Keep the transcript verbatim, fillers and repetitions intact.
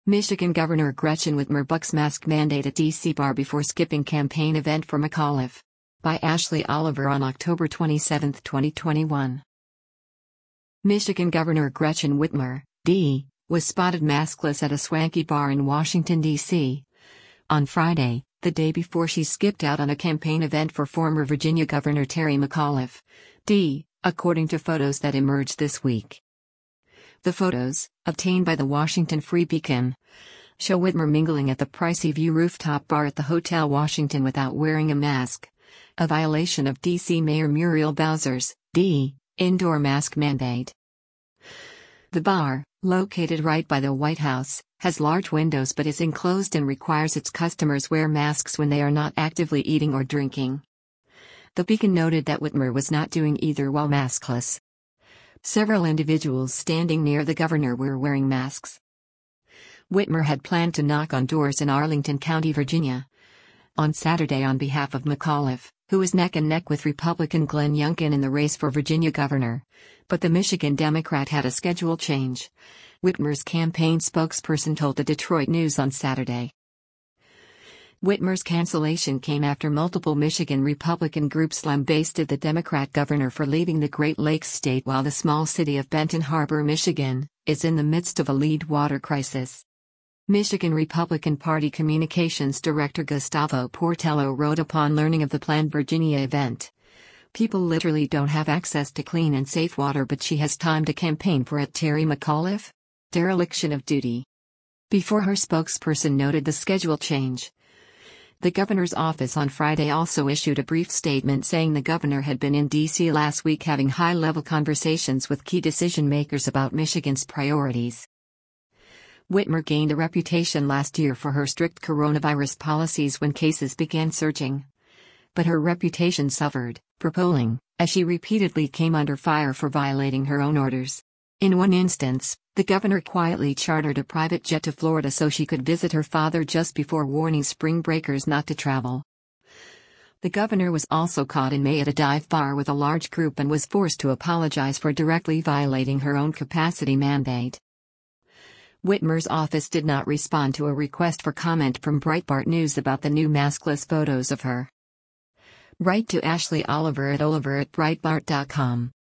Michigan Governor Gretchen Whitmer bucks mask mandate at D C bar before skipping campaign event for McAuliffe. By Ashley Oliver on October twenty-seventh, twenty twenty-one. Michigan Governor Gretchen Whitmer, D, was spotted maskless at a swanky bar in Washington, D C on Friday, the day before she skipped out on a campaign event for former Virginia Governor Terry McAuliffe, D, according to photos that emerged this week. The photos, obtained by the Washington Free Beacon, show Whitmer mingling at the Pricey View rooftop bar at the Hotel Washington without wearing a mask, a violation of D C Mayor Muriel Bowser's, D, indoor mask mandate. The bar, located right by the White House, has large windows but is enclosed and requires its customers wear masks when they are not actively eating or drinking. The Beacon noted that Whitmer was not doing either while maskless. Several individuals standing near the governor were wearing masks. Whitmer had planned to knock on doors in Arlington County, Virginia, on Saturday on behalf of McAuliffe, who is neck and neck with Republican Glenn Youngkin in the race for Virginia governor, but the Michigan Democrat had a schedule change, Whitmer's campaign spokesperson told the Detroit News on Saturday. Whitmer's cancellation came after multiple Michigan Republican groups lambasted the Democrat governor for leaving the Great Lakes state while the small city of Benton Harbor, Michigan, is in the midst of a lead water crisis. Michigan Republican Party Communications Director Gustavo Portello wrote upon learning of the planned Virginia event, "People literally don't have access to clean and safe water, but she has time to campaign for it. Terry McAuliffe? Dereliction of duty." Before her spokesperson noted the schedule change. The governor's office on Friday also issued a brief statement saying the governor had been in D C last week having high-level conversations with key decision-makers about Michigan's priorities. Whitmer gained a reputation last year for her strict coronavirus policies when cases began surging. But her reputation suffered, per polling, as she repeatedly came under fire for violating her own orders. In one instance, the governor quietly chartered a private jet to Florida so she could visit her father just before warning spring breakers not to travel. The governor was also caught in May at a dive bar with a large group and was forced to apologize for directly violating her own capacity mandate. Whitmer's office did not respond to a request for comment from Breitbart News about the new maskless photos of her. Write to Ashley Oliver at oliver at breitbart dot com.